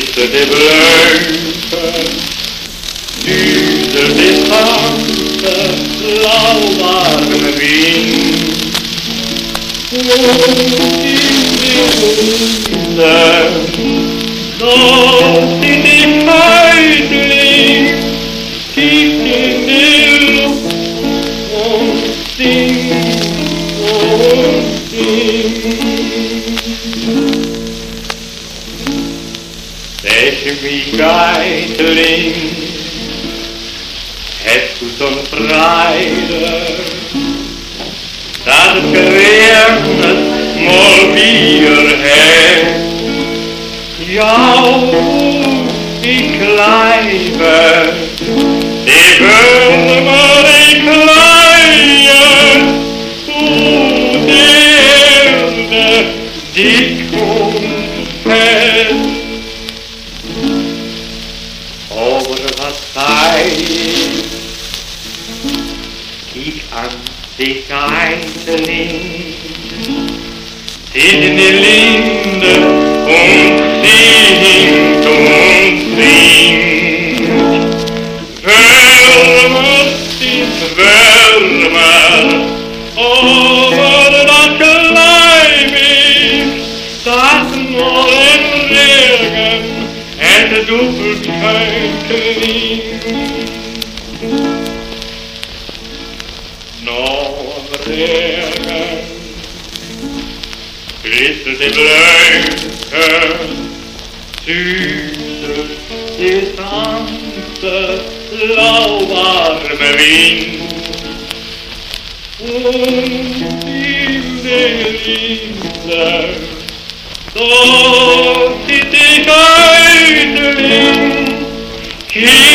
Glitterte Blöcke, düselte sanfte, lauwarme Wind. Und in der Lunde, dort in die Feindling, tief in die Luft und singt und singt. Welche mich Geiteling, hast du so'n Freude, dass es geregnet mal wieder hat. Ja, ich bleibe, die Würmer, die Kleinen, und die Erde, dick und fest. Aber was heißt, kiek an die Geiteling, zieht in die Linde und singt und singt. Wärmer sind wärmer, aber das Gleimig, das nur im Regen entdunkelt kein Knie. Nur Regen, glitterte Blöcke, süße, die sanfte, lauwarme Wind. Und in der Linde, dort die Geiteling,